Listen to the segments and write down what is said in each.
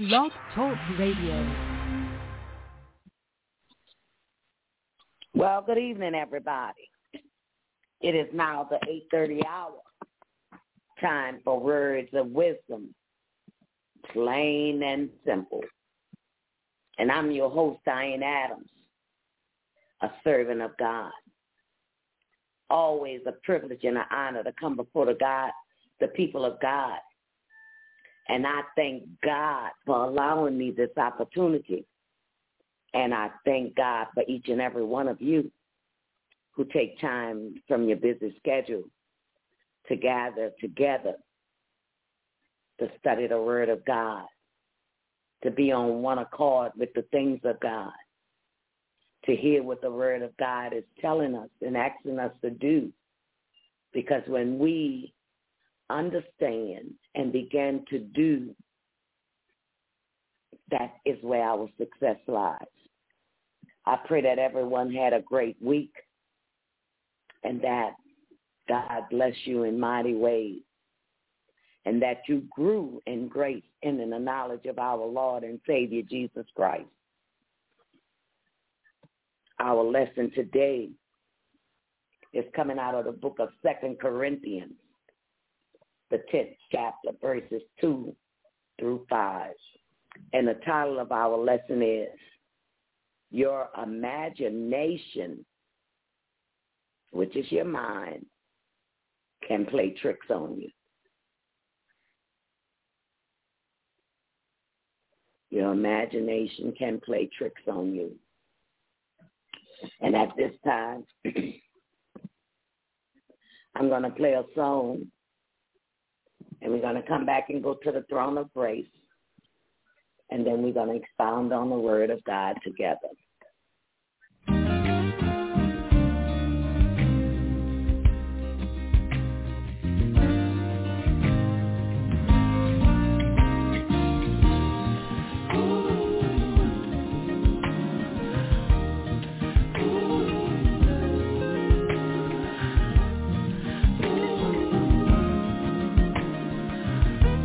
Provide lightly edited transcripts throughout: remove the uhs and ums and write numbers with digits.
Blog Talk Radio. Well, good evening, everybody. It is now the 8:30 hour. Time for words of wisdom, plain and simple. And I'm your host, Diane Adams, a servant of God. Always a privilege and an honor to come before the people of God. And I thank God for allowing me this opportunity. And I thank God for each and every one of you who take time from your busy schedule to gather together to study the Word of God, to be on one accord with the things of God, to hear what the Word of God is telling us and asking us to do. Because when we understand and begin to do, that is where our success lies. I pray that everyone had a great week and that God bless you in mighty ways and that you grew in grace and in the knowledge of our Lord and Savior Jesus Christ. Our lesson today is coming out of the book of 2 Corinthians, the 10th chapter, verses 2 through 5. And the title of our lesson is, Your Imagination, which is your mind, can play tricks on you. Your imagination can play tricks on you. And at this time, I'm going to play a song, and we're going to come back and go to the throne of grace, and then we're going to expound on the Word of God together.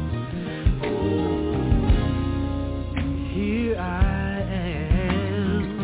Here I am.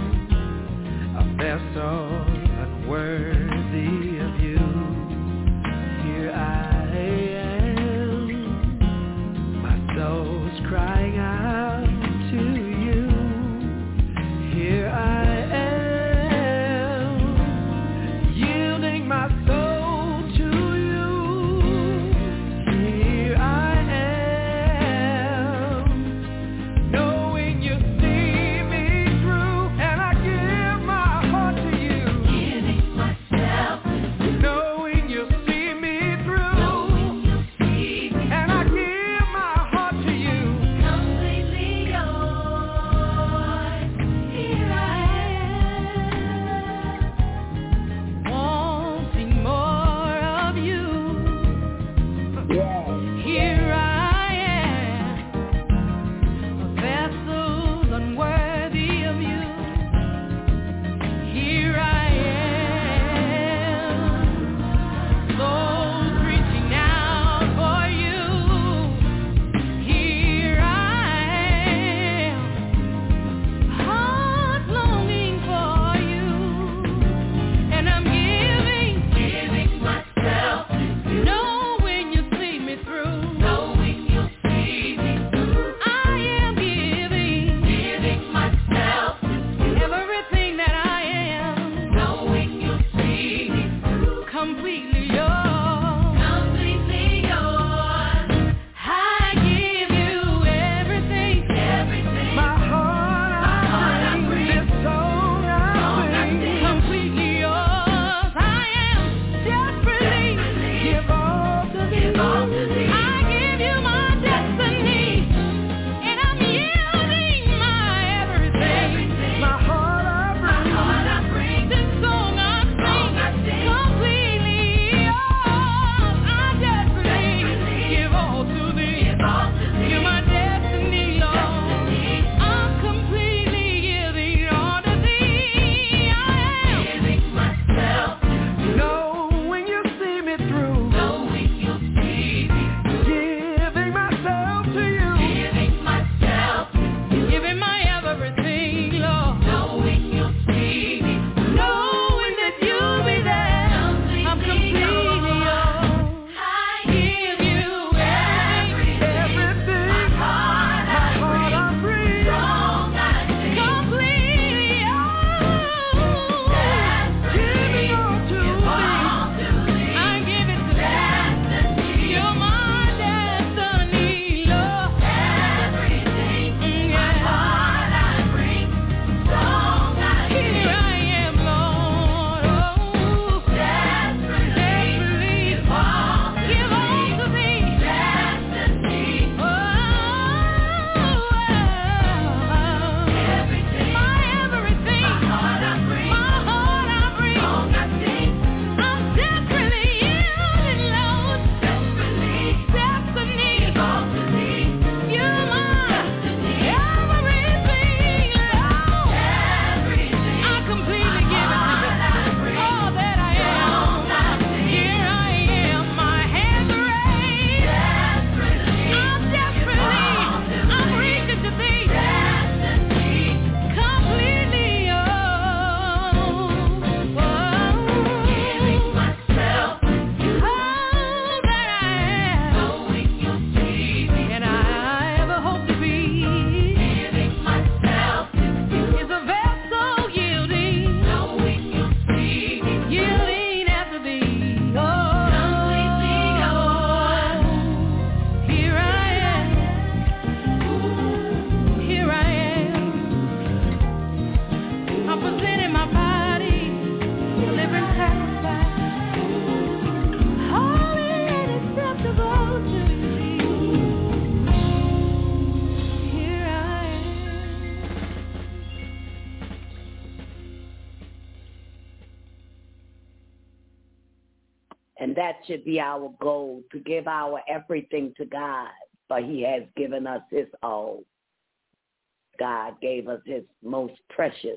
And that should be our goal, to give our everything to God, for he has given us his all. God gave us his most precious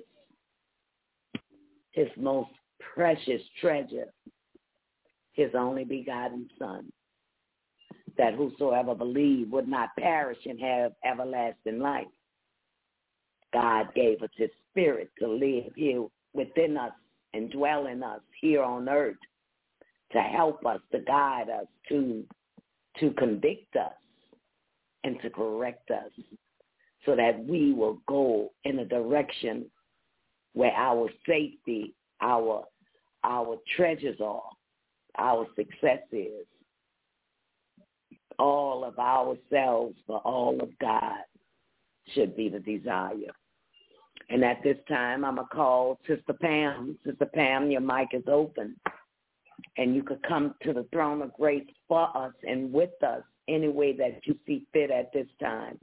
treasure, his only begotten Son, that whosoever believe would not perish and have everlasting life. God gave us his Spirit to live here within us and dwell in us here on earth, to help us, to guide us, to convict us, and to correct us, so that we will go in a direction where our safety, our treasures are, our success is. All of ourselves for all of God should be the desire. And at this time, I'm going to call Sister Pam. Sister Pam, your mic is open. And you could come to the throne of grace for us and with us any way that you see fit at this time.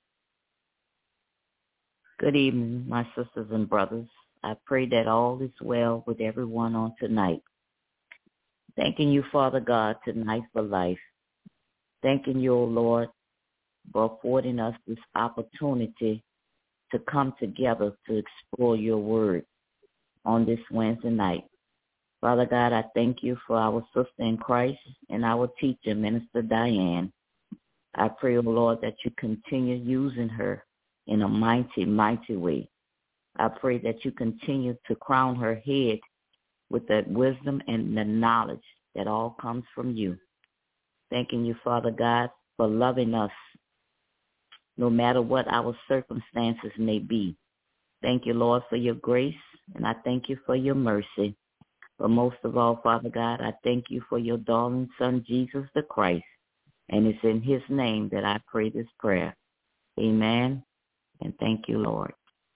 Good evening, my sisters and brothers. I pray that all is well with everyone on tonight. Thanking you, Father God, tonight for life. Thanking you, O Lord, for affording us this opportunity to come together to explore your word on this Wednesday night. Father God, I thank you for our sister in Christ and our teacher, Minister Diane. I pray, O Lord, that you continue using her in a mighty, mighty way. I pray that you continue to crown her head with that wisdom and the knowledge that all comes from you. Thanking you, Father God, for loving us no matter what our circumstances may be. Thank you, Lord, for your grace, and I thank you for your mercy. But most of all, Father God, I thank you for your darling Son, Jesus the Christ, and it's in his name that I pray this prayer. Amen, and thank you, Lord.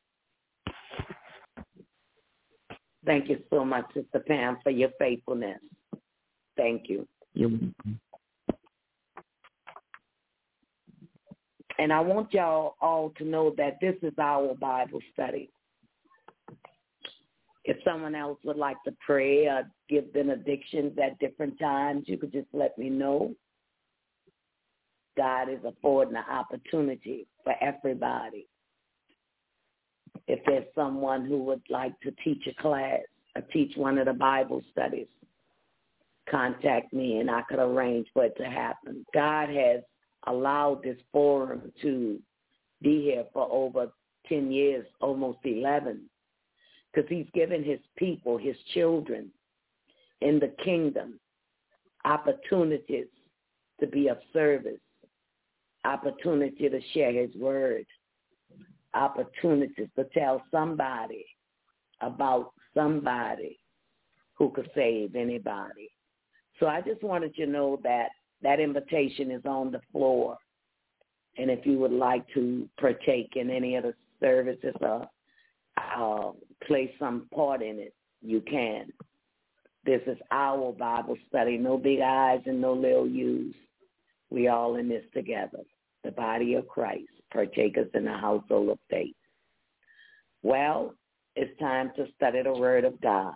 Thank you so much, Sister Pam, for your faithfulness. Thank you. You're welcome. And I want y'all all to know that this is our Bible study. If someone else would like to pray or give benedictions at different times, you could just let me know. God is affording an opportunity for everybody. If there's someone who would like to teach a class or teach one of the Bible studies, contact me and I could arrange for it to happen. God has allowed this forum to be here for over 10 years, almost 11, because he's given his people, his children in the kingdom, opportunities to be of service, opportunity to share his word, opportunities to tell somebody about somebody who could save anybody. So I just wanted you to know that that invitation is on the floor. And if you would like to partake in any of the services or play some part in it, you can. This is our Bible study. No big I's and no little U's. We all in this together. The body of Christ, partakers in the household of faith. Well, it's time to study the Word of God.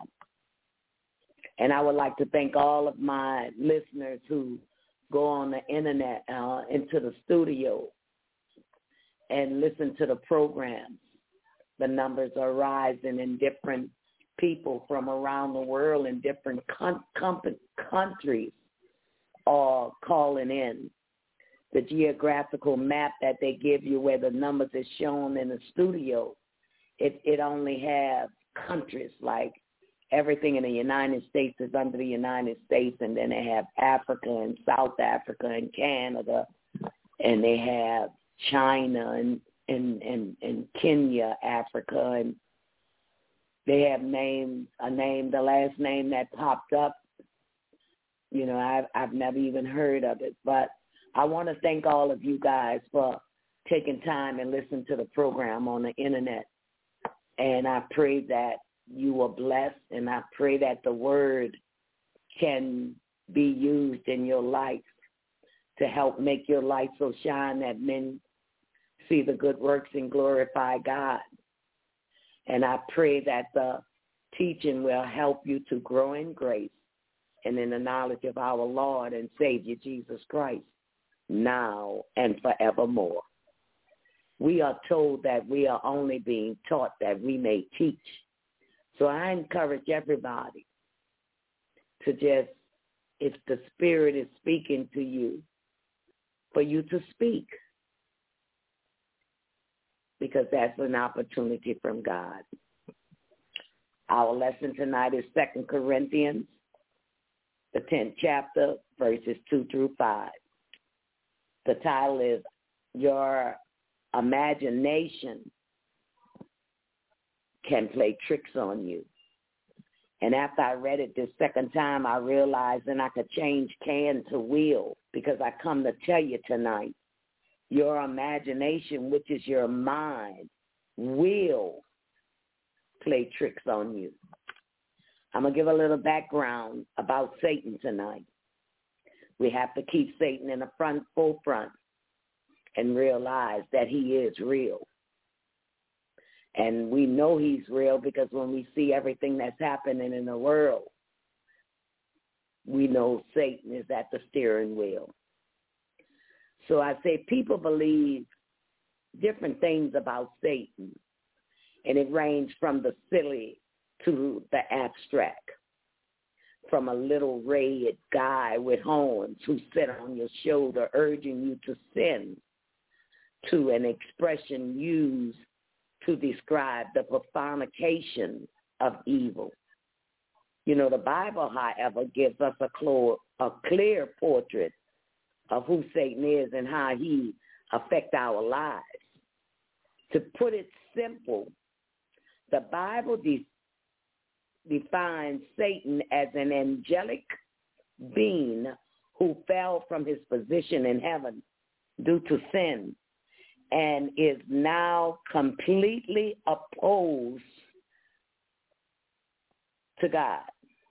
And I would like to thank all of my listeners who go on the internet, into the studio and listen to the programs. The numbers are rising, and different people from around the world in different countries are calling in. The geographical map that they give you where the numbers are shown in the studio, it only has countries, like everything in the United States is under the United States, and then they have Africa and South Africa and Canada, and they have China and Kenya, Africa, and they have the last name that popped up. You know, I've never even heard of it, but I want to thank all of you guys for taking time and listening to the program on the internet. And I pray that you are blessed, and I pray that the word can be used in your life to help make your light so shine that men see the good works and glorify God. And I pray that the teaching will help you to grow in grace and in the knowledge of our Lord and Savior Jesus Christ, now and forevermore. We are told that we are only being taught that we may teach. So I encourage everybody to just, if the Spirit is speaking to you, for you to speak, because that's an opportunity from God. Our lesson tonight is 2 Corinthians, the 10th chapter, verses 2 through 5. The title is Your Imagination Can Play Tricks on You. And after I read it this second time, I realized that I could change can to will, because I come to tell you tonight, your imagination, which is your mind, will play tricks on you. I'm going to give a little background about Satan tonight. We have to keep Satan in the forefront and realize that he is real. And we know he's real because when we see everything that's happening in the world, we know Satan is at the steering wheel. So I say people believe different things about Satan, and it ranges from the silly to the abstract, from a little red guy with horns who sit on your shoulder urging you to sin, to an expression used to describe the personification of evil. You know, the Bible, however, gives us a clear portrait of who Satan is and how he affects our lives. To put it simple, the Bible defines Satan as an angelic being who fell from his position in heaven due to sin and is now completely opposed to God,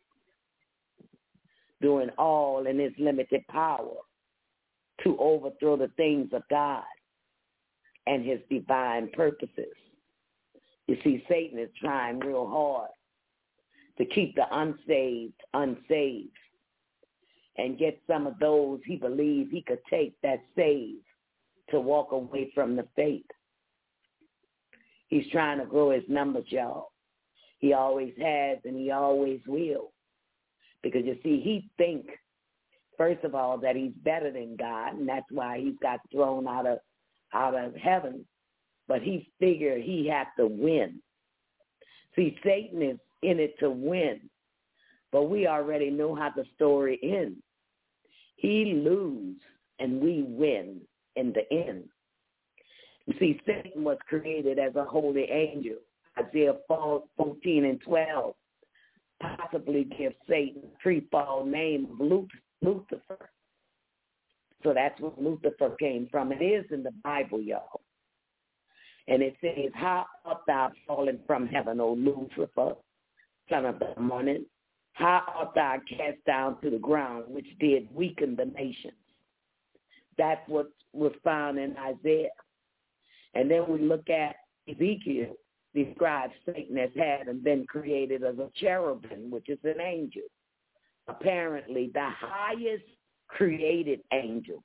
doing all in his limited power to overthrow the things of God and his divine purposes. You see, Satan is trying real hard to keep the unsaved and get some of those he believes he could take that saved to walk away from the faith. He's trying to grow his numbers, y'all. He always has and he always will. Because you see, he thinks, first of all, that he's better than God, and that's why he's got thrown out of heaven. But he figured he had to win. See, Satan is in it to win. But we already know how the story ends. He loses and we win in the end. You see, Satan was created as a holy angel. Isaiah 14:12 possibly gives Satan a pre-fall name of Lucifer. So that's where Lucifer came from. It is in the Bible, y'all. And it says, how art thou fallen from heaven, O Lucifer, son of the morning? How art thou cast down to the ground, which did weaken the nations? That's what was found in Isaiah. And then we look at Ezekiel, describes Satan as having been created as a cherubim, which is an angel. Apparently the highest created angel.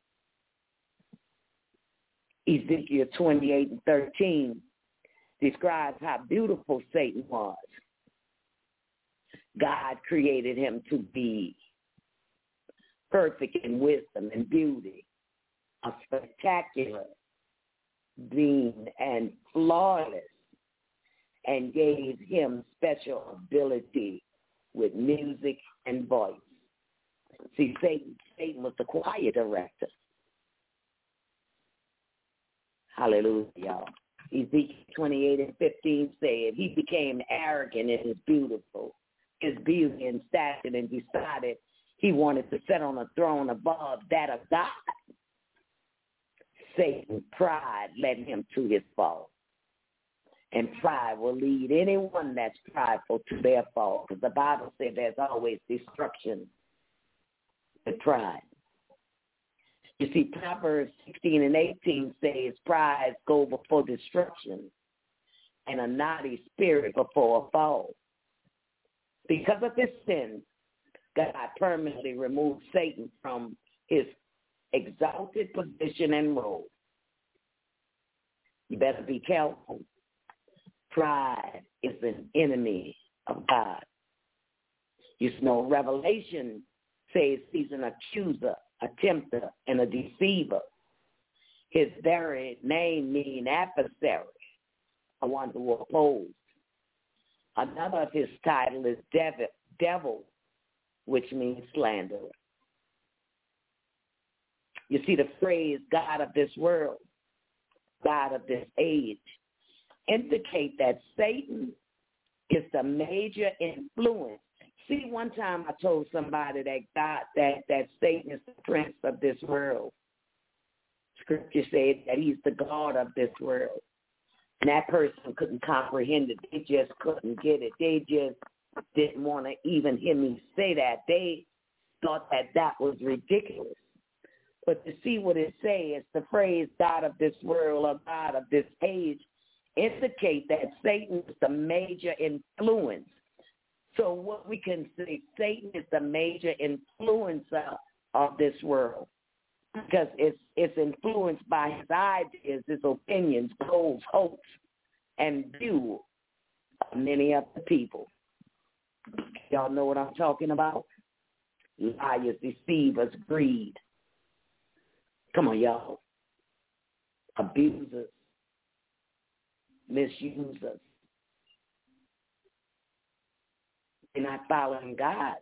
Ezekiel 28:13 describes how beautiful Satan was. God created him to be perfect in wisdom and beauty, a spectacular being and flawless, and gave him special ability with music and voice. See, Satan was the choir director. Hallelujah, y'all. Ezekiel 28:15 said he became arrogant in his beauty and stature, and decided he wanted to sit on a throne above that of God. Satan's pride led him to his fall. And pride will lead anyone that's prideful to their fall, because the Bible says there's always destruction with pride. You see, Proverbs 16:18 says, pride go before destruction, and a naughty spirit before a fall. Because of this sin, God permanently removed Satan from his exalted position and role. You better be careful. Pride is an enemy of God. You know, Revelation says he's an accuser, a tempter, and a deceiver. His very name means adversary, the one who opposes. Another of his title is devil, which means slanderer. You see, the phrase God of this world, God of this age, indicate that Satan is the major influence. See, one time I told somebody that Satan is the prince of this world. Scripture said that he's the God of this world. And that person couldn't comprehend it. They just couldn't get it. They just didn't want to even hear me say that. They thought that was ridiculous. But to see what it says, the phrase God of this world or God of this age, indicate that Satan is the major influence. So what we can say, Satan is the major influencer of this world because it's influenced by his ideas, his opinions, goals, hopes, and view of many of the people. Y'all know what I'm talking about? Liars, deceivers, greed. Come on, y'all. Abusers, misusers. They're not following God.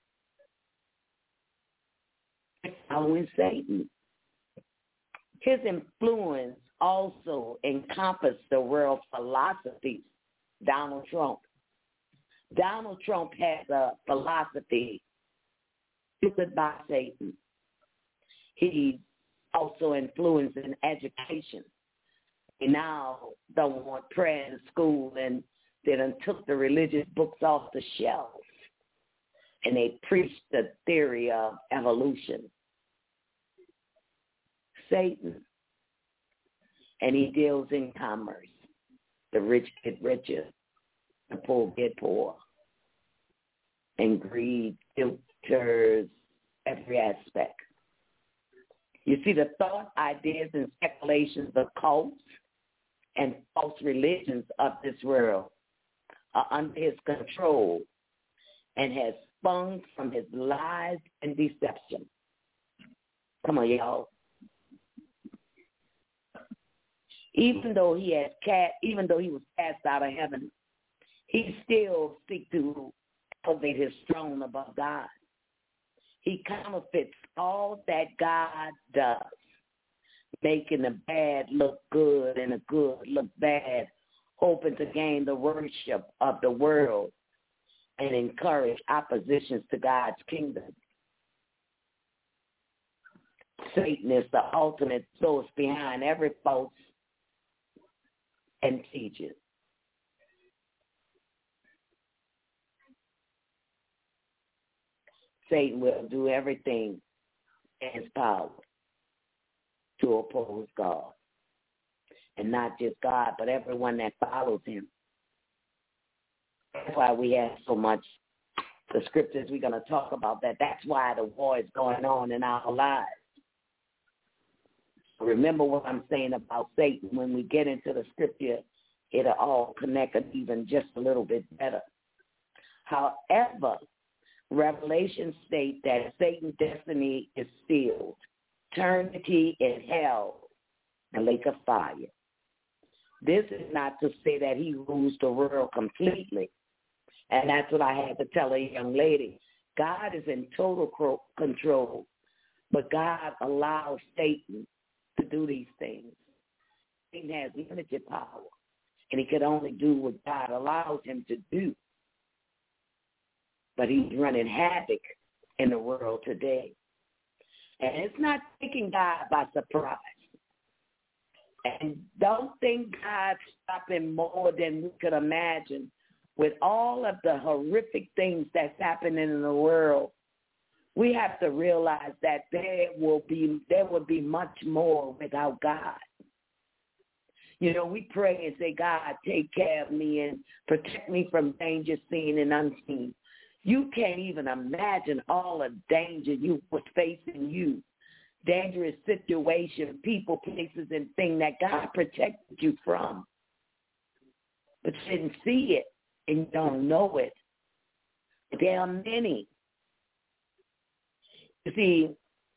They're following Satan. His influence also encompassed the world philosophies. Donald Trump. Donald Trump has a philosophy stupid by Satan. He's also influencing education. They now don't want prayer in school, and they done took the religious books off the shelves, and they preach the theory of evolution. Satan, and he deals in commerce. The rich get richer, the poor get poor, and greed filters every aspect. You see, the thought, ideas, and speculations of cults and false religions of this world are under his control and has sprung from his lies and deception. Come on, y'all. Even though he was cast out of heaven, he still seeks to elevate his throne above God. He counterfeits all that God does, making the bad look good and the good look bad, hoping to gain the worship of the world and encourage oppositions to God's kingdom. Satan is the ultimate source behind every false and teaching. Satan will do everything in his power to oppose God. And not just God, but everyone that follows him. That's why we have so much, the scriptures we're going to talk about that. That's why the war is going on in our lives. Remember what I'm saying about Satan. When we get into the scripture, it'll all connect even just a little bit better. However, Revelation states that Satan's destiny is sealed, eternity in hell, the lake of fire. This is not to say that he rules the world completely. And that's what I had to tell a young lady. God is in total control, but God allows Satan to do these things. Satan has limited power, and he can only do what God allows him to do. But he's running havoc in the world today. And it's not taking God by surprise. And don't think God's stopping more than we could imagine with all of the horrific things that's happening in the world. We have to realize that there will be much more without God. You know, we pray and say, God, take care of me and protect me from danger seen and unseen. You can't even imagine all the danger you was facing you. Dangerous situations, people, places, and things that God protected you from. But you didn't see it and you don't know it. There are many. You see,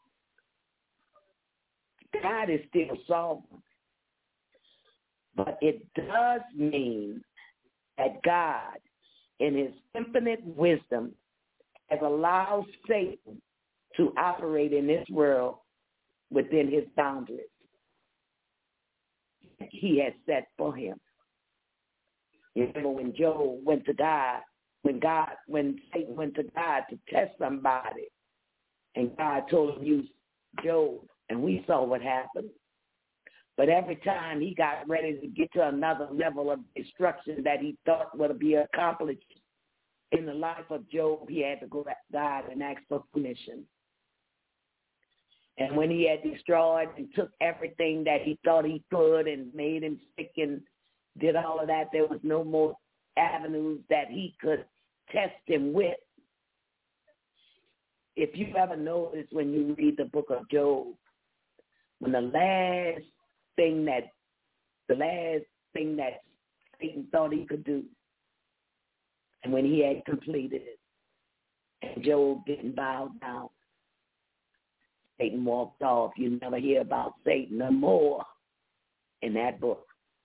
God is still sovereign. But it does mean that God, in his infinite wisdom, has allowed Satan to operate in this world within his boundaries he has set for him. You remember when Job went to God, when Satan went to God to test somebody, and God told him, use Job, and we saw what happened. But every time he got ready to get to another level of destruction that he thought would be accomplished in the life of Job, he had to go to God and ask for permission. And when he had destroyed and took everything that he thought he could and made him sick and did all of that, there was no more avenues that he could test him with. If you ever notice when you read the book of Job, when the last thing that Satan thought he could do, and when he had completed it, and Job didn't bow down, Satan walked off. You never hear about Satan no more in that book.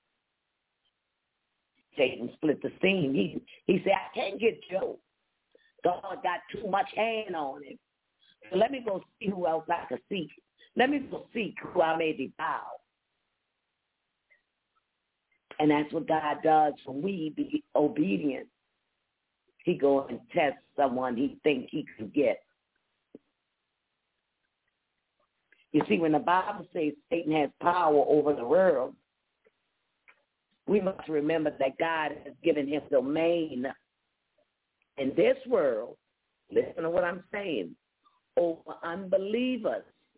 Satan split the scene. He said, I can't get Job. God got too much hand on him. So let me go see who else I can seek. Let me go seek who I may devour. And that's what God does when we be obedient. He go and test someone he thinks he can get. You see, when the Bible says Satan has power over the world, we must remember that God has given him domain in this world. Listen to what I'm saying. Over unbelievers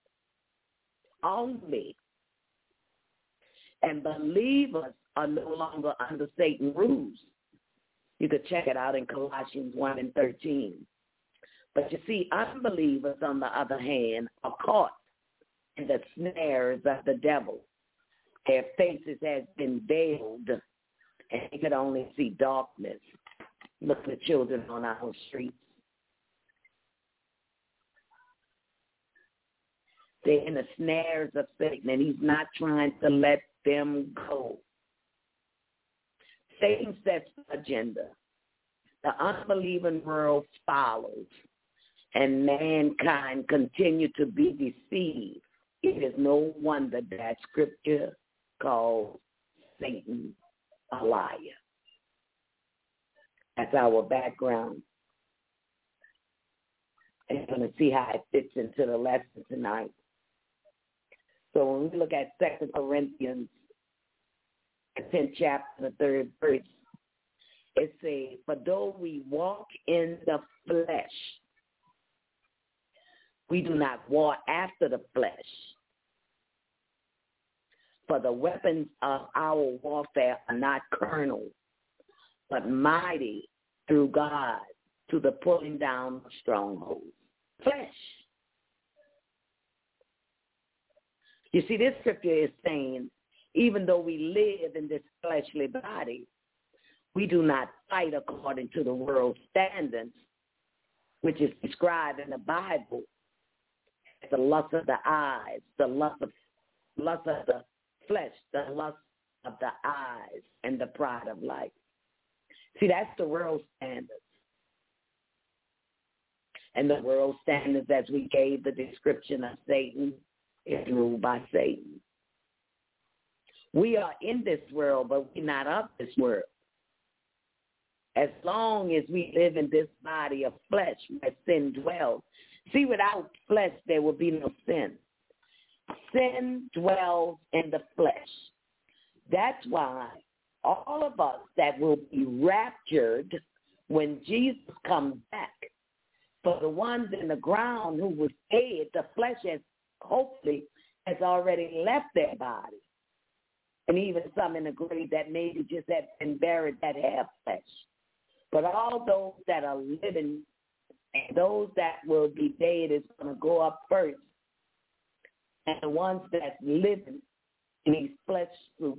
only. And believers are no longer under Satan's rules. You could check it out in Colossians 1 and 13. But you see, unbelievers, on the other hand, are caught in the snares of the devil. Their faces have been veiled, and they could only see darkness. Look at the children on our streets. They're in the snares of Satan, and he's not trying to let them go. Satan sets the agenda. The unbelieving world follows, and mankind continue to be deceived. It is no wonder that scripture calls Satan a liar. That's our background. And you're going to see how it fits into the lesson tonight. So when we look at 2 Corinthians, the 10th chapter, the 3rd verse, it says, for though we walk in the flesh, we do not war after the flesh. For the weapons of our warfare are not carnal, but mighty through God to the pulling down of strongholds. Flesh. You see, this scripture is saying, even though we live in this fleshly body, we do not fight according to the world's standards, which is described in the Bible as the lust of the eyes, the lust of the flesh, the lust of the eyes, and the pride of life. See, that's the world standards. And the world standards, as we gave the description of Satan, is ruled by Satan. We are in this world, but we're not of this world. As long as we live in this body of flesh where sin dwells. See, without flesh, there will be no sin. Sin dwells in the flesh. That's why all of us that will be raptured when Jesus comes back, for the ones in the ground who was dead, the flesh has already left their body. And even some in the grave that maybe just have been buried that have flesh. But all those that are living And those that will be dead is going to go up first. And the ones that's living in these flesh fruits,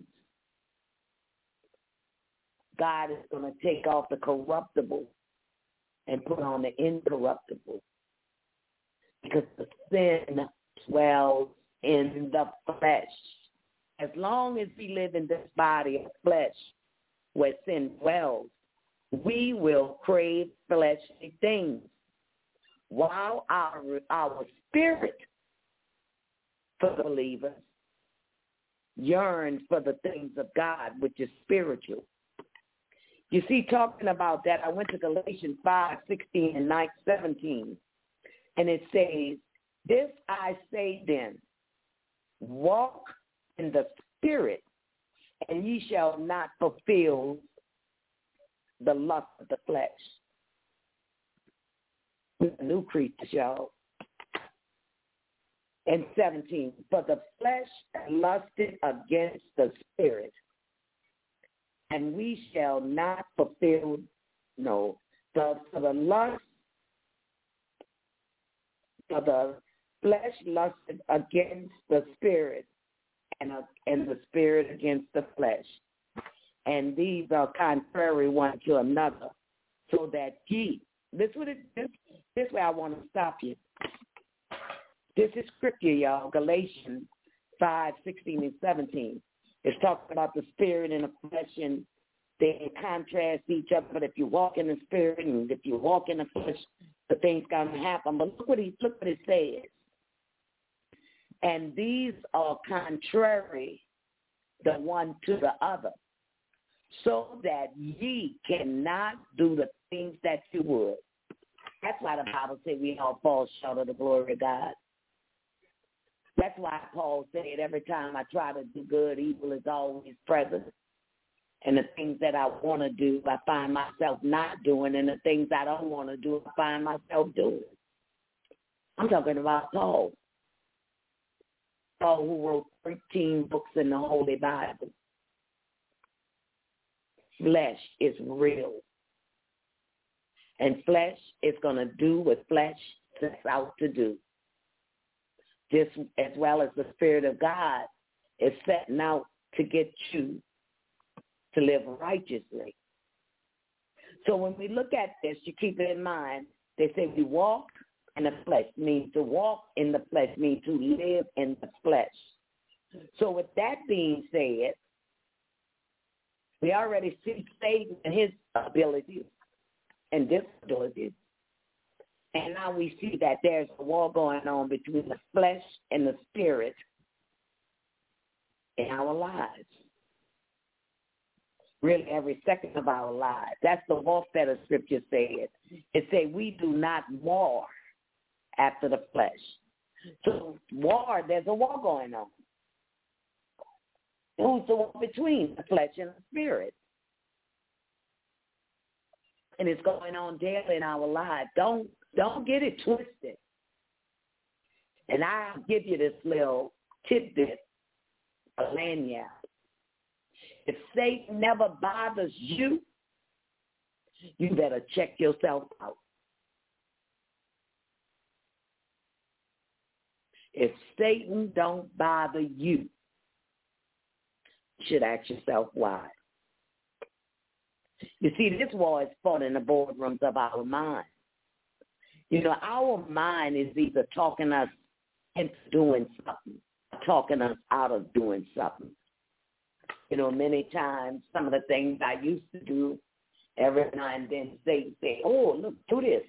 God is going to take off the corruptible and put on the incorruptible. Because the sin dwells in the flesh. As long as we live in this body of flesh where sin dwells, we will crave fleshly things. While our spirit for the believers yearns for the things of God, which is spiritual. You see, talking about that, I went to Galatians 5:16 and 9:17, and it says, "This I say then, walk in the spirit, and ye shall not fulfill the lust of the flesh." We're new creatures, y'all. And 17, "For the flesh lusted against the spirit, and we shall not fulfill, for the flesh lusted against the spirit, and the spirit against the flesh. And these are contrary one to another, so that ye," this way I want to stop you. This is scripture, y'all, Galatians 5:16 and 17. It's talking about the spirit and the flesh, and they contrast each other. But if you walk in the spirit and if you walk in the flesh, the thing's going to happen. But look what it says. "And these are contrary the one to the other, so that ye cannot do the things that you would." That's why the Bible says we all fall short of the glory of God. That's why Paul said every time I try to do good, evil is always present. And the things that I want to do, I find myself not doing. And the things I don't want to do, I find myself doing. I'm talking about Paul. Paul, who wrote 13 books in the Holy Bible. Flesh is real. And flesh is going to do what flesh sets out to do. Just as well as the Spirit of God is setting out to get you to live righteously. So when we look at this, you keep it in mind. They say we walk in the flesh. Means to walk in the flesh means to live in the flesh. So with that being said, we already see Satan and his abilities and disabilities. And now we see that there's a war going on between the flesh and the spirit in our lives. Really, every second of our lives. That's the warfare the scripture says. It says we do not war after the flesh. So there's a war going on. Who's the war between the flesh and the spirit? And it's going on daily in our lives. Don't get it twisted. And I'll give you this little tidbit, a lanyard. If Satan never bothers you, you better check yourself out. If Satan don't bother you, you should ask yourself why. You see, this war is fought in the boardrooms of our mind. Our mind is either talking us into doing something, or talking us out of doing something. Many times, some of the things I used to do, every now and then Satan say, "Oh, look, do this."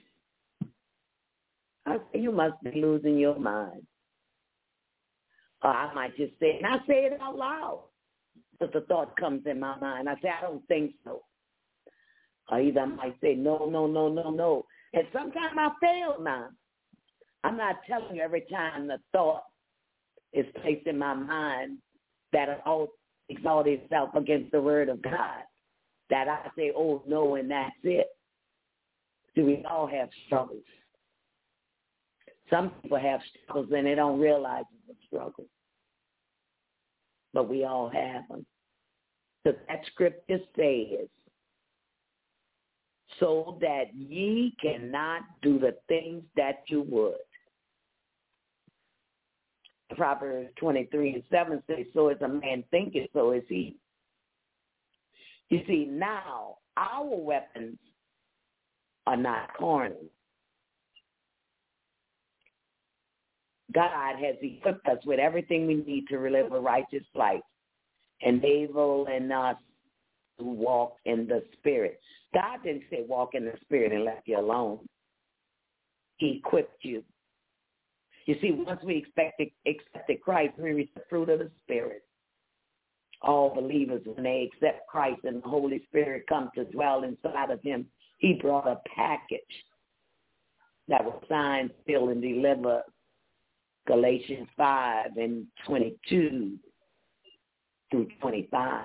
I say, "You must be losing your mind." Or I might just say, and I say it out loud, but the thought comes in my mind. I say, "I don't think so." Or either I might say, no. And sometimes I fail now. I'm not telling you every time the thought is placed in my mind that it all exalt itself against the word of God, that I say, "Oh, no," and that's it. See, we all have struggles. Some people have struggles and they don't realize it's a struggle. But we all have them. So that scripture says, so that ye cannot do the things that you would. Proverbs 23:7 says, so as a man thinketh, so is he. You see, now our weapons are not carnal. God has equipped us with everything we need to live a righteous life, enabling us to walk in the Spirit. God didn't say walk in the Spirit and left you alone. He equipped you. You see, once we accepted Christ, we receive the fruit of the Spirit. All believers, when they accept Christ and the Holy Spirit come to dwell inside of him, he brought a package that was signed, sealed, and delivered. Galatians 5:22 through 25.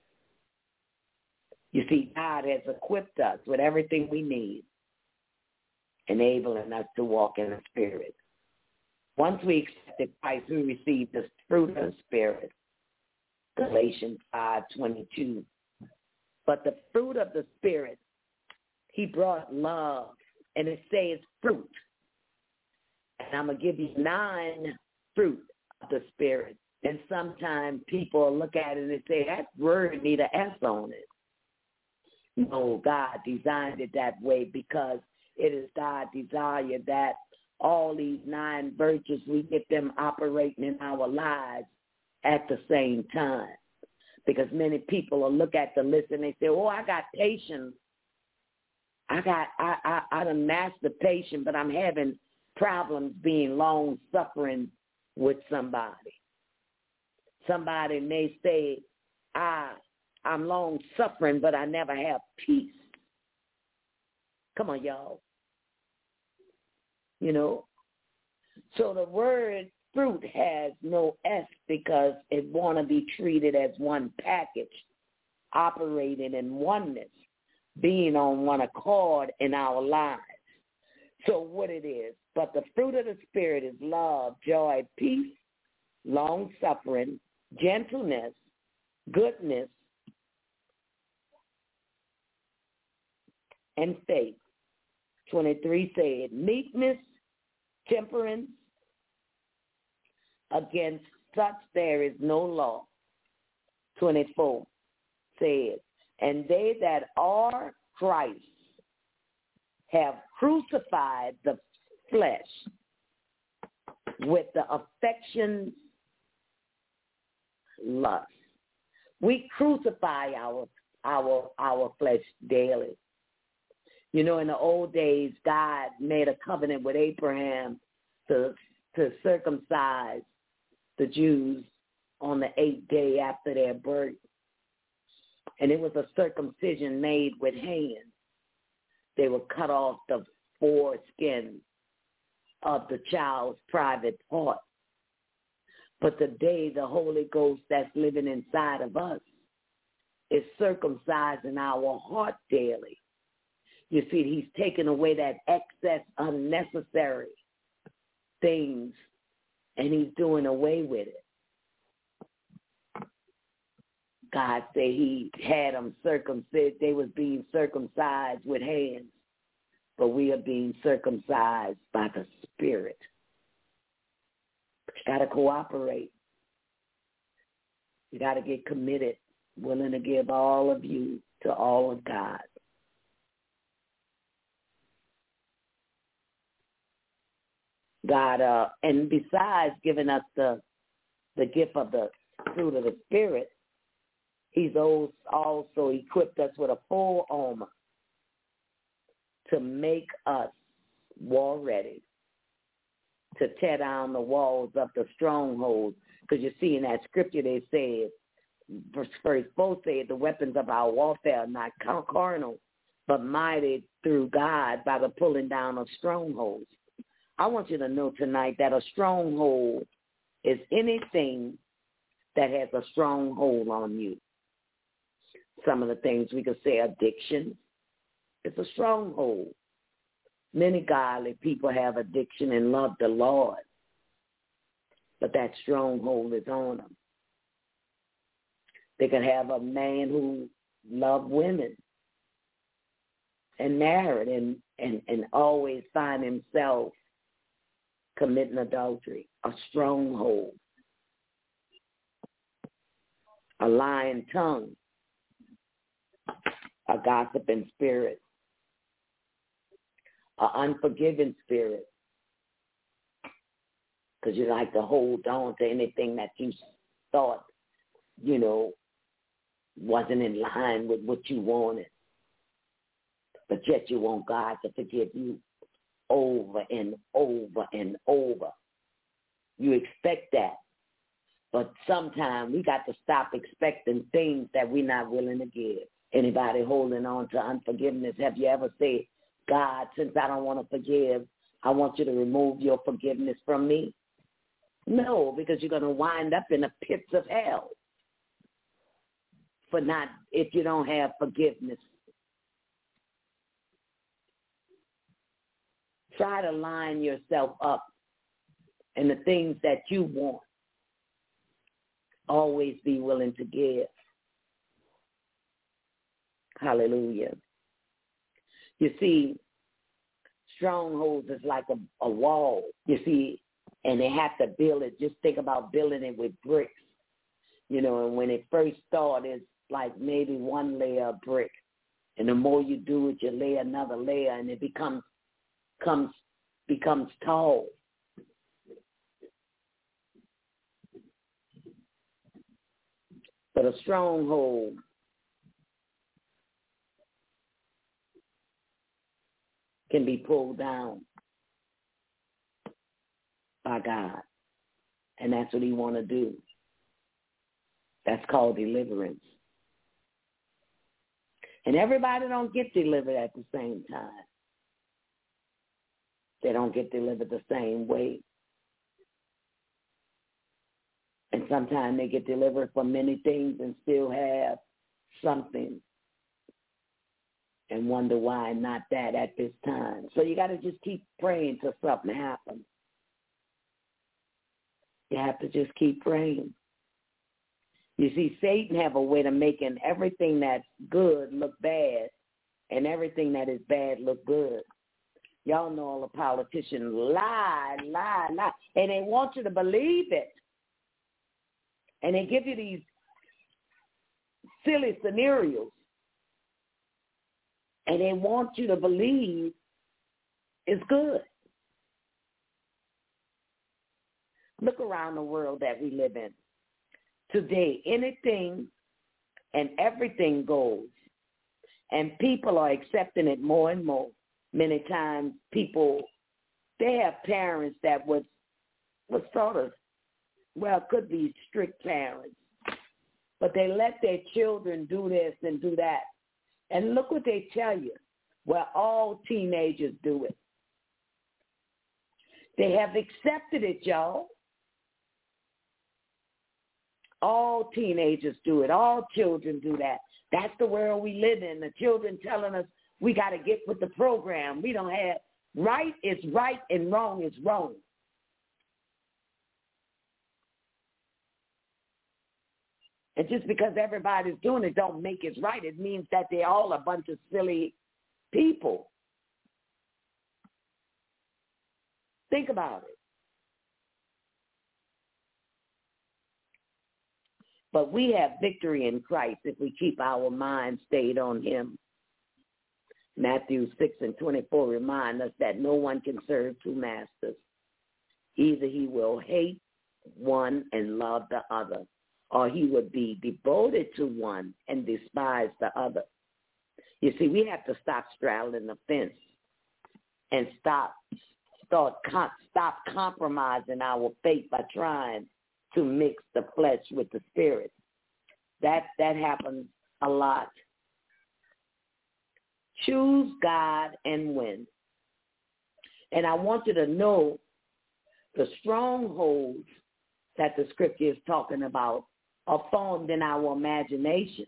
You see, God has equipped us with everything we need, enabling us to walk in the Spirit. Once we accepted Christ, we received the fruit of the Spirit. Galatians 5:22. But the fruit of the Spirit, he brought love, and it says fruit. And I'm going to give you 9 fruit of the Spirit. And sometimes people look at it and say, that word need an S on it. No, God designed it that way because it is God's desire that all these 9 virtues, we get them operating in our lives at the same time. Because many people will look at the list and they say, oh, I got patience. I done mastered patience, but I'm having problems being long-suffering with somebody. Somebody may say, I'm long-suffering, but I never have peace. Come on, y'all. You know? So the word fruit has no S because it want to be treated as one package, operating in oneness, being on one accord in our lives. So what it is, but the fruit of the Spirit is love, joy, peace, long-suffering, gentleness, goodness, and faith. 23 said, meekness, temperance, against such there is no law. 24 said, and they that are Christ have crucified the flesh with the affections, lust. We crucify our flesh daily. You know, in the old days, God made a covenant with Abraham to circumcise the Jews on the 8th day after their birth. And it was a circumcision made with hands. They would cut off the foreskin of the child's private part. But today, the Holy Ghost that's living inside of us is circumcising our heart daily. You see, he's taken away that excess, unnecessary things, and he's doing away with it. God said he had them circumcised. They was being circumcised with hands, but we are being circumcised by the Spirit. But you got to cooperate. You got to get committed, willing to give all of you to all of God. God, and besides giving us the gift of the fruit of the Spirit, he's also equipped us with a full armor to make us war ready, to tear down the walls of the strongholds. Because you see in that scripture they said, verse 4 said, the weapons of our warfare are not carnal, but mighty through God by the pulling down of strongholds. I want you to know tonight that a stronghold is anything that has a stronghold on you. Some of the things we could say addiction is a stronghold. Many godly people have addiction and love the Lord, but that stronghold is on them. They could have a man who loved women, and married and always find himself committing adultery, a stronghold, a lying tongue, a gossiping spirit, an unforgiving spirit, because you like to hold on to anything that you thought, wasn't in line with what you wanted. But yet you want God to forgive you over and over and over. You expect that. But sometimes we got to stop expecting things that we're not willing to give. Anybody holding on to unforgiveness, have you ever said, God, since I don't want to forgive, I want you to remove your forgiveness from me? No, because you're going to wind up in the pits of hell if you don't have forgiveness. Try to line yourself up in the things that you want. Always be willing to give. Hallelujah. You see, strongholds is like a wall, you see, and they have to build it. Just think about building it with bricks. And when it first started, it's like maybe one layer of brick. And the more you do it, you lay another layer, and it becomes tall. But a stronghold can be pulled down by God. And that's what he want to do. That's called deliverance. And everybody don't get delivered at the same time. They don't get delivered the same way. And sometimes they get delivered from many things and still have something and wonder why not that at this time. So you got to just keep praying till something happens. You have to just keep praying. You see, Satan have a way of making everything that's good look bad and everything that is bad look good. Y'all know all the politicians lie, and they want you to believe it. And they give you these silly scenarios. And they want you to believe it's good. Look around the world that we live in. Today, anything and everything goes. And people are accepting it more and more. Many times they have parents that was sort of, could be strict parents. But they let their children do this and do that. And look what they tell you. Well, all teenagers do it. They have accepted it, y'all. All teenagers do it. All children do that. That's the world we live in. The children telling us we got to get with the program. We don't have right is right and wrong is wrong. And just because everybody's doing it don't make it right. It means that they're all a bunch of silly people. Think about it. But we have victory in Christ if we keep our mind stayed on him. Matthew 6:24 remind us that no one can serve two masters. Either he will hate one and love the other, or he would be devoted to one and despise the other. You see, we have to stop straddling the fence and stop compromising our faith by trying to mix the flesh with the spirit. That happens a lot. Choose God and win. And I want you to know the strongholds that the scripture is talking about are formed in our imagination.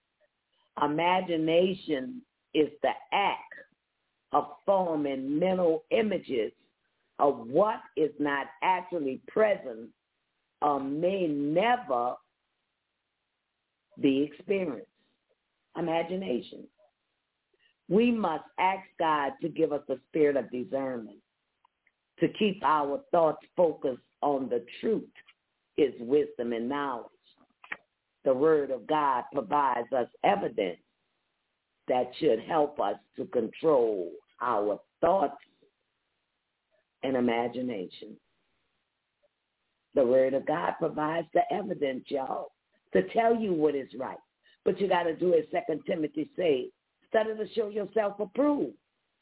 Imagination is the act of forming mental images of what is not actually present or may never be experienced. Imagination. We must ask God to give us a spirit of discernment, to keep our thoughts focused on the truth, His wisdom and knowledge. The Word of God provides us evidence that should help us to control our thoughts and imagination. The Word of God provides the evidence, y'all, to tell you what is right. But you got to do as 2 Timothy says, study to show yourself approved.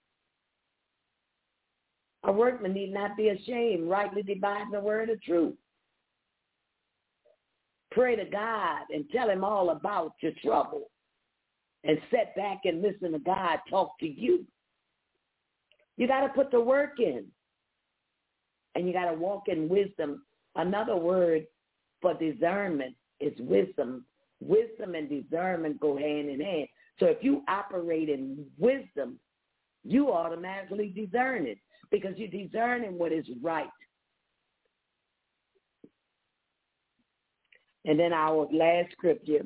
A workman need not be ashamed, rightly dividing the word of truth. Pray to God and tell Him all about your trouble. And sit back and listen to God talk to you. You got to put the work in. And you got to walk in wisdom. Another word for discernment is wisdom. Wisdom and discernment go hand in hand. So if you operate in wisdom, you automatically discern it because you're discerning what is right. And then our last scripture,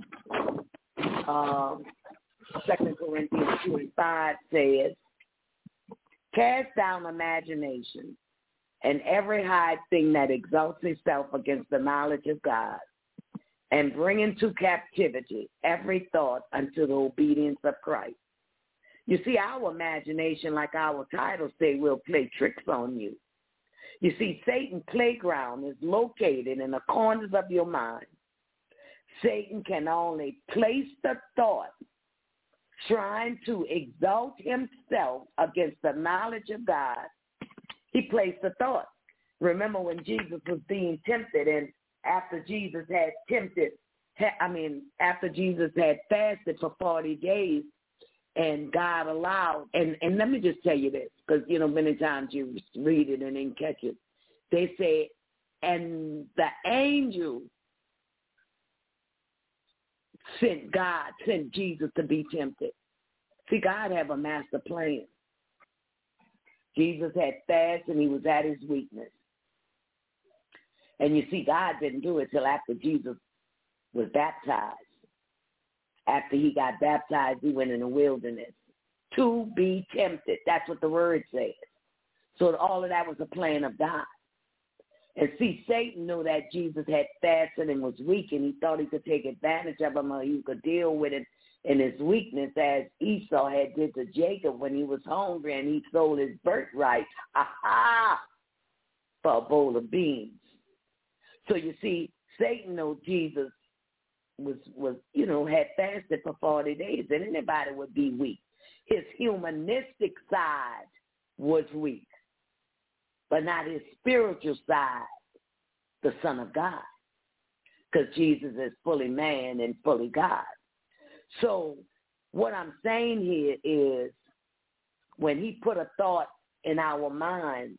2 Corinthians 2:5 says, cast down imagination and every high thing that exalts itself against the knowledge of God, and bring into captivity every thought unto the obedience of Christ. You see, our imagination, like our title say, will play tricks on you. You see, Satan's playground is located in the corners of your mind. Satan can only place the thought trying to exalt himself against the knowledge of God. He placed the thought. Remember when Jesus was being tempted, and after Jesus had fasted for 40 days, and God allowed, and let me just tell you this, because, many times you read it and then catch it. They say, and the angel sent Jesus to be tempted. See, God have a master plan. Jesus had fasted and he was at his weakness. And you see, God didn't do it till after Jesus was baptized. After he got baptized, he went in the wilderness to be tempted. That's what the word says. So all of that was a plan of God. And see, Satan knew that Jesus had fasted and was weak, and he thought he could take advantage of him, or he could deal with it in his weakness, as Esau had did to Jacob when he was hungry and he sold his birthright for a bowl of beans. So you see, Satan knew Jesus was had fasted for 40 days, and anybody would be weak. His humanistic side was weak, but not his spiritual side, the Son of God, because Jesus is fully man and fully God. So what I'm saying here is, when he put a thought in our mind,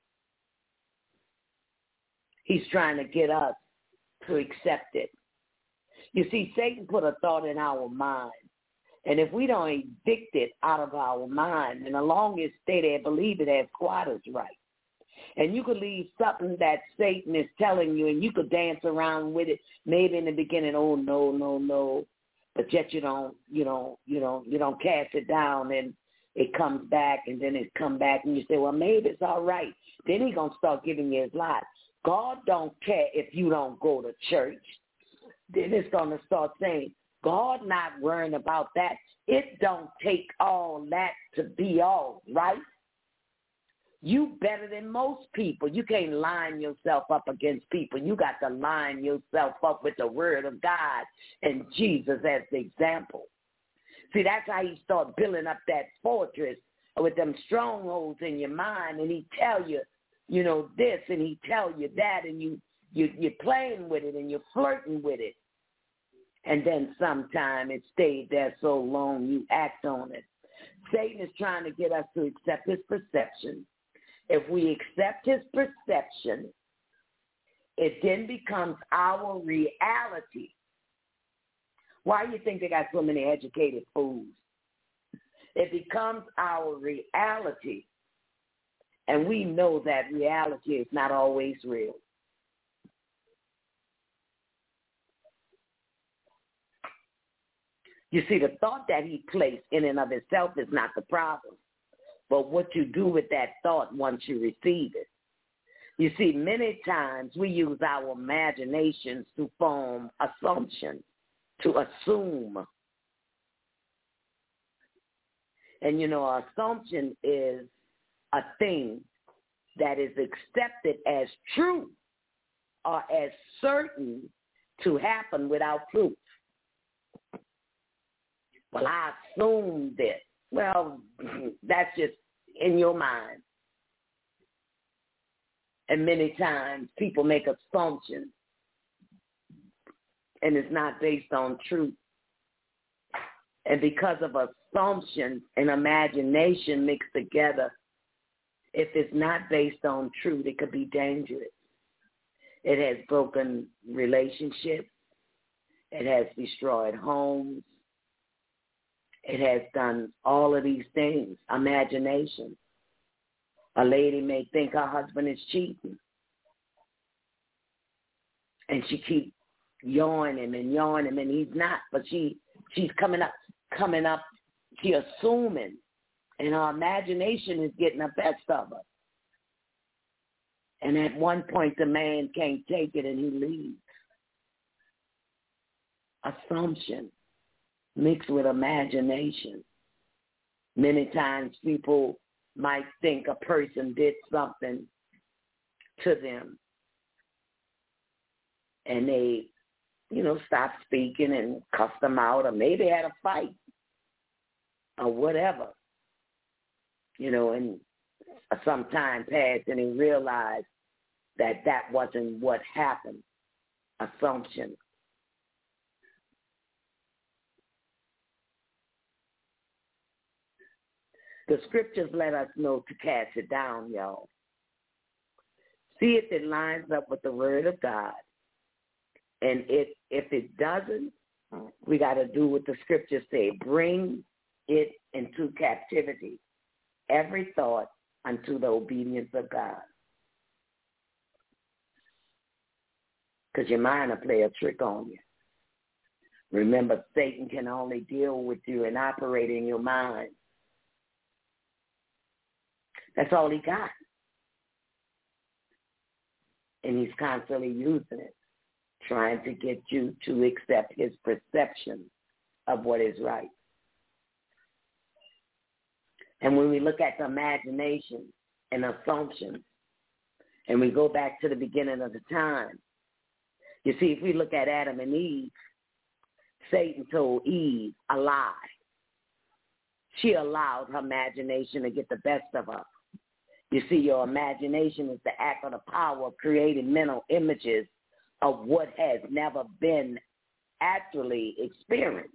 he's trying to get us to accept it. You see, Satan put a thought in our mind, and if we don't evict it out of our mind, and the longest stay there, believe it, as squatters' right. And you could leave something that Satan is telling you, and you could dance around with it. Maybe in the beginning, oh no, no, no, but yet you don't cast it down, and it comes back, and then it come back, and you say, well, maybe it's all right. Then he's gonna start giving you his life. God don't care if you don't go to church. Then it's gonna start saying, God not worrying about that. It don't take all that to be all right. You better than most people. You can't line yourself up against people. You got to line yourself up with the word of God and Jesus as the example. See, that's how you start building up that fortress with them strongholds in your mind, and he tell you, this, and he tell you that, and you're playing with it and you're flirting with it. And then sometime it stayed there so long you act on it. Satan is trying to get us to accept his perception. If we accept his perception, it then becomes our reality. Why do you think they got so many educated fools? It becomes our reality, and we know that reality is not always real. You see, the thought that he placed in and of itself is not the problem, but what you do with that thought once you receive it. You see, many times we use our imaginations to form assumptions, to assume. And, you know, assumption is a thing that is accepted as true or as certain to happen without proof. Well, I assumed this. Well, that's just in your mind. And many times people make assumptions, and it's not based on truth. And because of assumptions and imagination mixed together, if it's not based on truth, it could be dangerous. It has broken relationships. It has destroyed homes. It has done all of these things. Imagination. A lady may think her husband is cheating, and she keeps yarning him, and he's not. But she's coming up. She's assuming, and her imagination is getting the best of her. And at one point, the man can't take it, and he leaves. Assumption mixed with imagination. Many times people might think a person did something to them, and they, stop speaking and cuss them out, or maybe had a fight or whatever, and some time passed and he realized that wasn't what happened. Assumption. The scriptures let us know to cast it down, y'all. See if it lines up with the word of God. And if it doesn't, we got to do what the scriptures say. Bring it into captivity, every thought unto the obedience of God. Because your mind will play a trick on you. Remember, Satan can only deal with you and operate in your mind. That's all he got. And he's constantly using it, trying to get you to accept his perception of what is right. And when we look at the imagination and assumptions, and we go back to the beginning of the time, you see, if we look at Adam and Eve, Satan told Eve a lie. She allowed her imagination to get the best of her. You see, your imagination is the act or the power of creating mental images of what has never been actually experienced.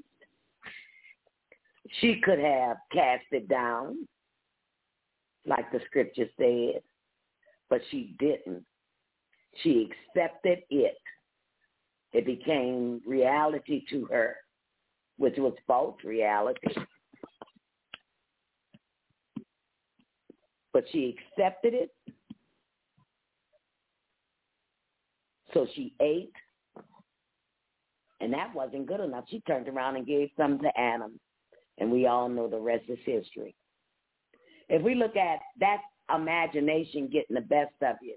She could have cast it down, like the scripture said, but she didn't. She accepted it. It became reality to her, which was false reality. But she accepted it. So she ate. And that wasn't good enough. She turned around and gave some to Adam. And we all know the rest is history. If we look at that imagination getting the best of you.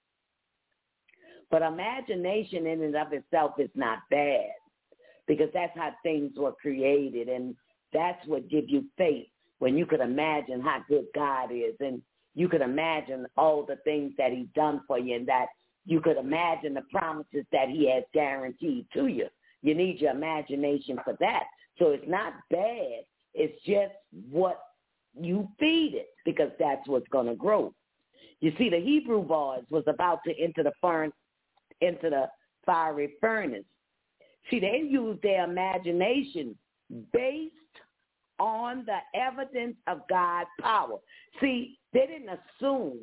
But imagination in and of itself is not bad. Because that's how things were created. And that's what gives you faith. When you could imagine how good God is, and you could imagine all the things that he's done for you, and that you could imagine the promises that he has guaranteed to you. You need your imagination for that. So it's not bad. It's just what you feed it, because that's what's going to grow. You see, the Hebrew boys was about to enter the fiery furnace. See, they used their imagination based on the evidence of God's power. See, they didn't assume.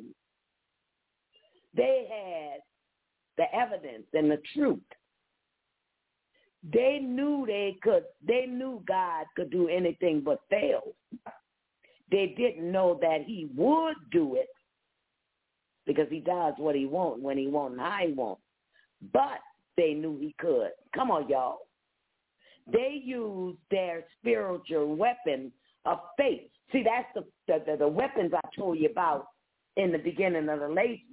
They had the evidence and the truth. They knew God could do anything but fail. They didn't know that he would do it, because he does what he wants, when he wants, and how he wants. But they knew he could. Come on, y'all. They used their spiritual weapon of faith. See, that's the weapons I told you about in the beginning of the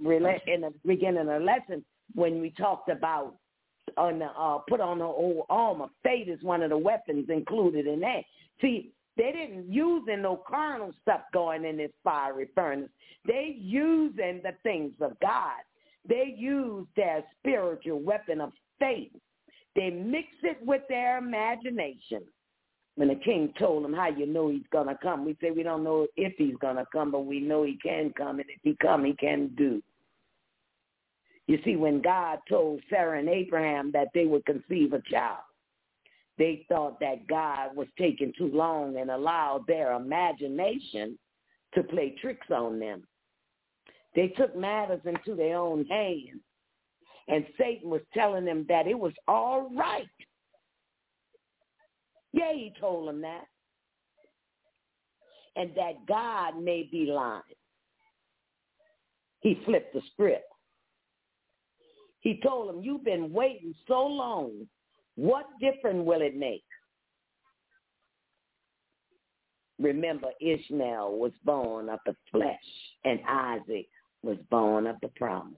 lesson when we talked about put on the whole armor. Faith is one of the weapons included in that. See, they didn't using no carnal stuff going in this fiery furnace. They using the things of God. They used their spiritual weapon of faith. They mix it with their imagination. When the king told them, how you know he's going to come? We say we don't know if he's going to come, but we know he can come, and if he come, he can do. You see, when God told Sarah and Abraham that they would conceive a child, they thought that God was taking too long and allowed their imagination to play tricks on them. They took matters into their own hands, and Satan was telling them that it was all right. Yeah, he told them that. And that God may be lying. He flipped the script. He told them, you've been waiting so long. What difference will it make? Remember, Ishmael was born of the flesh, and Isaac was born of the promise.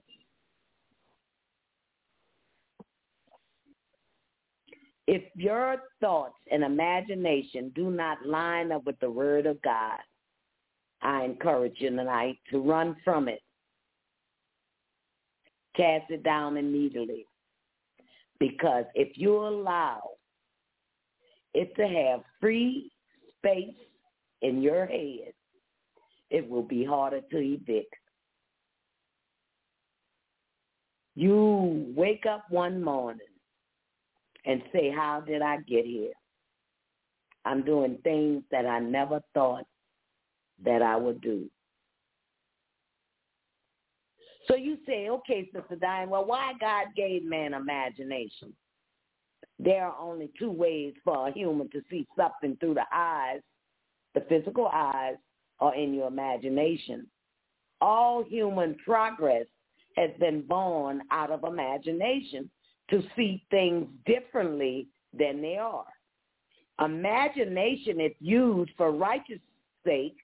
If your thoughts and imagination do not line up with the word of God, I encourage you tonight to run from it. Cast it down immediately. Because if you allow it to have free space in your head, it will be harder to evict. You wake up one morning and say, how did I get here? I'm doing things that I never thought that I would do. So you say, okay, Sister Diane, well, why God gave man imagination? There are only two ways for a human to see something through the eyes, the physical eyes, or in your imagination. All human progress has been born out of imagination to see things differently than they are. Imagination, if used for righteousness' sake,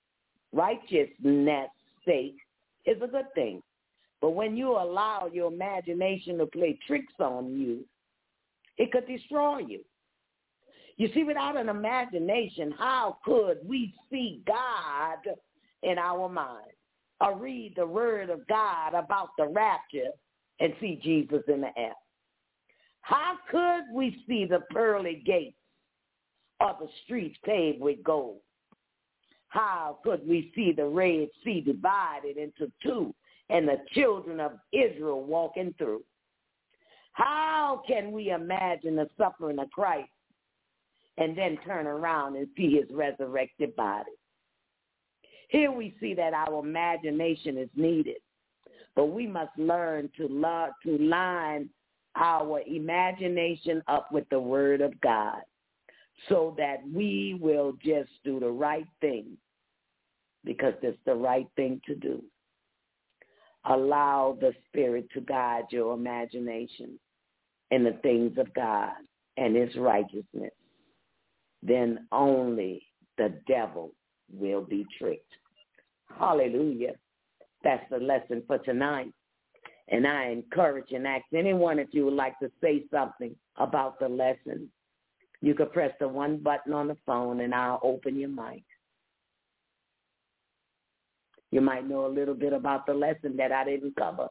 is a good thing. But when you allow your imagination to play tricks on you, it could destroy you. You see, without an imagination, how could we see God in our minds or read the word of God about the rapture and see Jesus in the air? How could we see the pearly gates or the streets paved with gold? How could we see the Red Sea divided into two and the children of Israel walking through? How can we imagine the suffering of Christ and then turn around and see his resurrected body? Here we see that our imagination is needed, but we must learn to line our imagination up with the word of God so that we will just do the right thing because it's the right thing to do. Allow the Spirit to guide your imagination in the things of God and his righteousness. Then only the devil will be tricked. Hallelujah. That's the lesson for tonight. And I encourage and ask anyone if you would like to say something about the lesson. You can press the one button on the phone and I'll open your mic. You might know a little bit about the lesson that I didn't cover.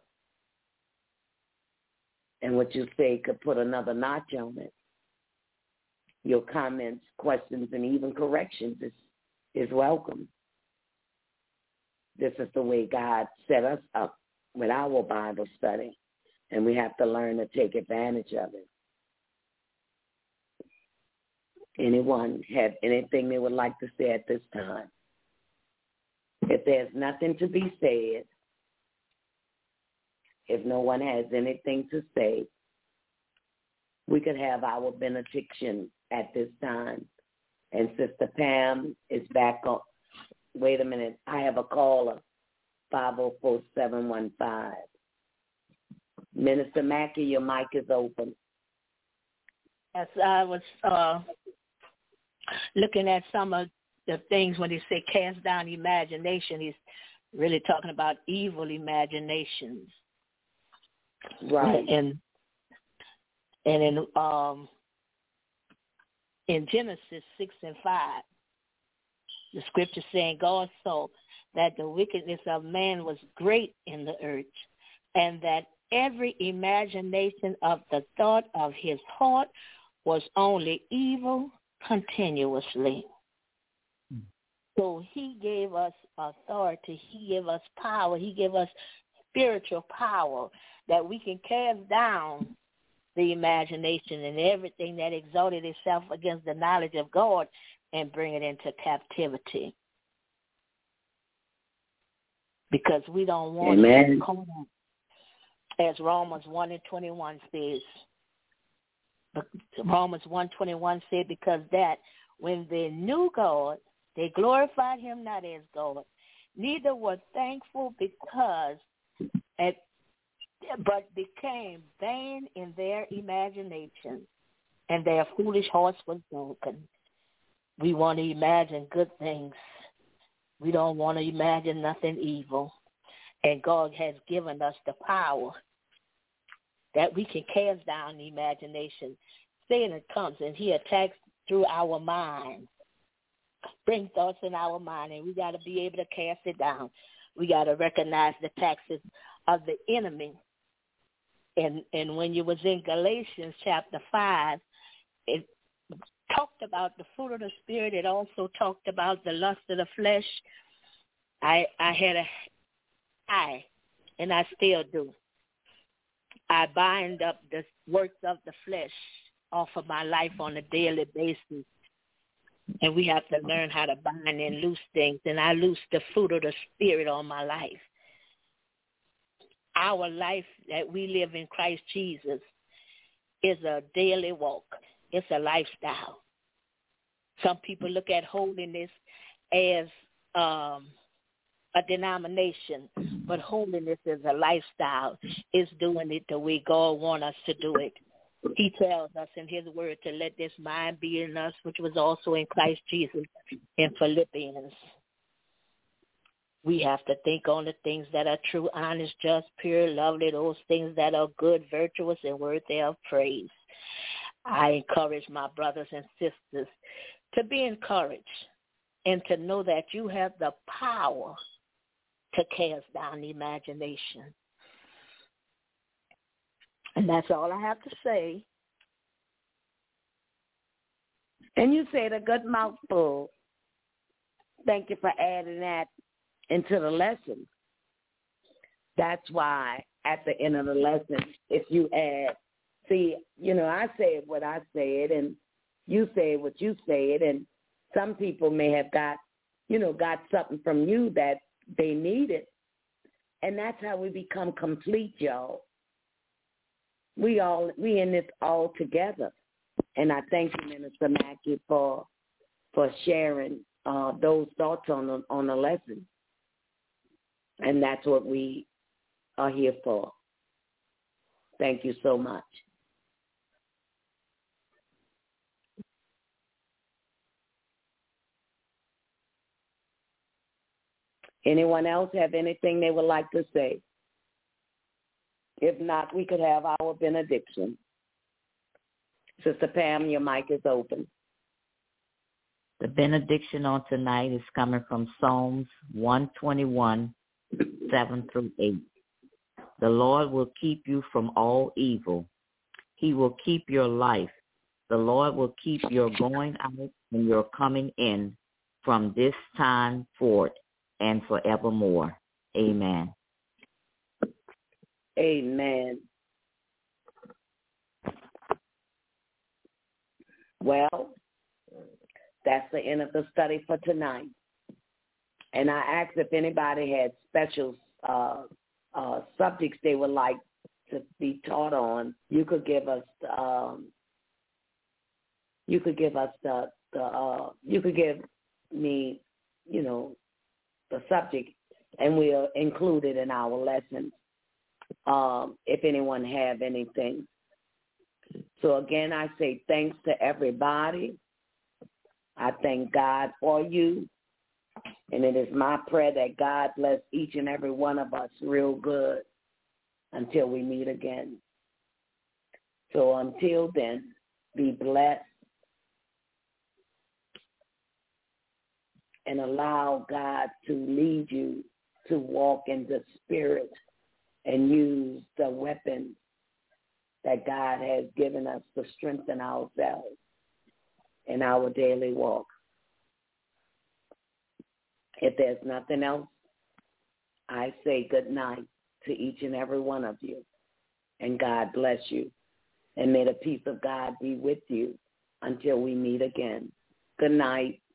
And what you say could put another notch on it. Your comments, questions, and even corrections is welcome. This is the way God set us up with our Bible study, and we have to learn to take advantage of it. Anyone have anything they would like to say at this time? If there's nothing to be said, if no one has anything to say, we could have our benediction at this time. And Sister Pam is back up. Wait a minute. I have a caller, 504-715. Minister Mackey, your mic is open. as I was looking at some of the things when he said cast down imagination, he's really talking about evil imaginations. Right. And in Genesis 6:5, the scripture saying, God saw that the wickedness of man was great in the earth, and that every imagination of the thought of his heart was only evil continuously. So he gave us authority. He gave us power. He gave us spiritual power that we can cast down the imagination and everything that exalted itself against the knowledge of God and bring it into captivity. Because we don't want to come up, as Romans 1:21 says. Romans 1:21 said, because that when they knew God, they glorified him not as God, neither were thankful but became vain in their imagination, and their foolish hearts was broken. We want to imagine good things. We don't want to imagine nothing evil. And God has given us the power that we can cast down the imagination. Satan comes and he attacks through our mind, bring thoughts in our mind, and we got to be able to cast it down. We got to recognize the taxes of the enemy. And when you was in Galatians chapter 5, it talked about the fruit of the Spirit. It also talked about the lust of the flesh. I still do. I bind up the works of the flesh off of my life on a daily basis. And we have to learn how to bind and loose things. And I loose the fruit of the Spirit on my life. Our life that we live in Christ Jesus is a daily walk. It's a lifestyle. Some people look at holiness as a denomination, but holiness is a lifestyle. It's doing it the way God wants us to do it. He tells us in his word to let this mind be in us, which was also in Christ Jesus in Philippians. We have to think on the things that are true, honest, just, pure, lovely, those things that are good, virtuous, and worthy of praise. I encourage my brothers and sisters to be encouraged and to know that you have the power to cast down the imagination. And that's all I have to say. And you said a good mouthful. Thank you for adding that into the lesson. That's why at the end of the lesson, if you add, I said what I said, and you said what you said, and some people may have got something from you that they needed. And that's how we become complete, y'all. We in this all together. And I thank you, Minister Mackey, for sharing those thoughts on the lesson. And that's what we are here for. Thank you so much. Anyone else have anything they would like to say? If not, we could have our benediction. Sister Pam, your mic is open. The benediction on tonight is coming from Psalms 121, 7 through 8. The Lord will keep you from all evil. He will keep your life. The Lord will keep your going out and your coming in from this time forth and forevermore. Amen. Amen. Well, that's the end of the study for tonight. And I asked if anybody had special subjects they would like to be taught on. You could give us you could give me, the subject, and we'll include it in our lessons. If anyone have anything. So again, I say thanks to everybody. I thank God for you. And it is my prayer that God bless each and every one of us real good until we meet again. So until then, be blessed and allow God to lead you to walk in the Spirit and use the weapons that God has given us to strengthen ourselves in our daily walk. If there's nothing else, I say good night to each and every one of you, and God bless you. And may the peace of God be with you until we meet again. Good night.